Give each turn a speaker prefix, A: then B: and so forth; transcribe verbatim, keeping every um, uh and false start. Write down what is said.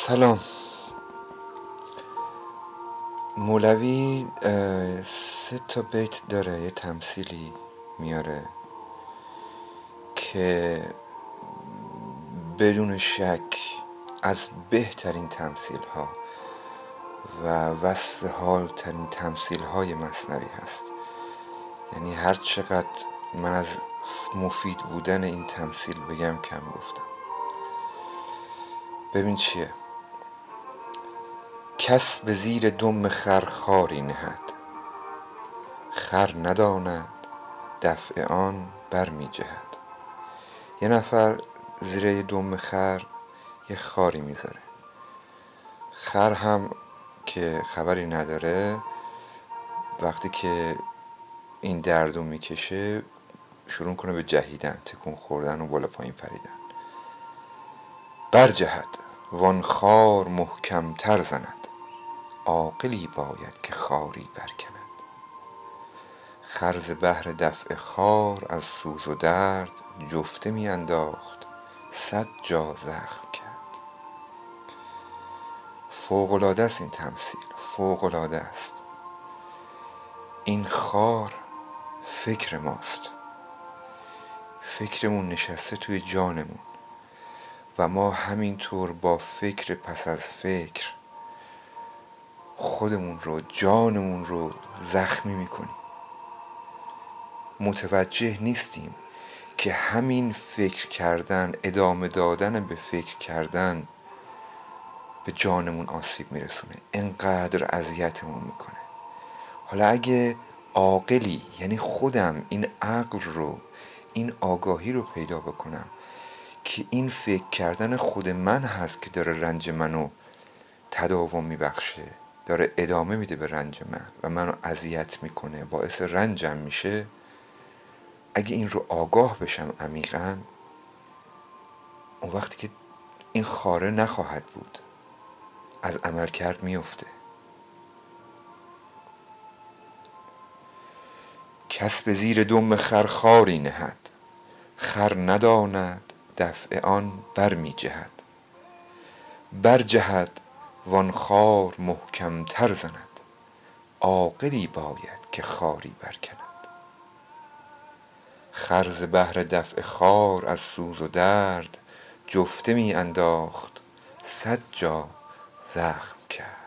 A: سلام. مولوی سه تا بیت داره، یه تمثیلی میاره که بدون شک از بهترین تمثیل ها و وصف حال ترین تمثیل های مثنوی هست. یعنی هر چقدر من از مفید بودن این تمثیل بگم کم گفتم. ببین چیه: کس به زیر دم خر خاری نهد، خر نداند دفع آن بر می جهد. یه نفر زیر یه دم خر یه خاری میذاره، خر هم که خبری نداره وقتی که این دردو میکشه شروع کنه به جهیدن، تکون خوردن و بالا پایین پریدن. بر جهد وان خار محکم تر زند، عاقلی باید که خاری برکند. خر ز بهر دفع خار از سوز و درد، جفته می انداخت صد جا زخم کرد. فوق‌العاده است این تمثیل، فوق‌العاده است. این خار فکر ماست، فکرمون نشسته توی جانمون و ما همینطور با فکر پس از فکر خودمون رو، جانمون رو زخمی میکنیم. متوجه نیستیم که همین فکر کردن، ادامه دادن به فکر کردن به جانمون آسیب میرسونه، انقدر اذیتمون میکنه. حالا اگه عاقلی، یعنی خودم، این عقل رو، این آگاهی رو پیدا بکنم که این فکر کردن خود من هست که داره رنج منو تداوم میبخشه، داره ادامه میده به رنج من و منو اذیت میکنه، باعث رنجم میشه، اگه این رو آگاه بشم عمیقاً، اون وقتی که این خاره نخواهد بود، از عمل کرد میفته. کس به زیر دم خر خاری نهد، خر نداند دفع آن بر می جهد. بر جهد وان خار محکم تر زند، عاقلی باید که خاری برکند. خر ز بهر دفع خار از سوز و درد، جفته می انداخت صد جا زخم کرد.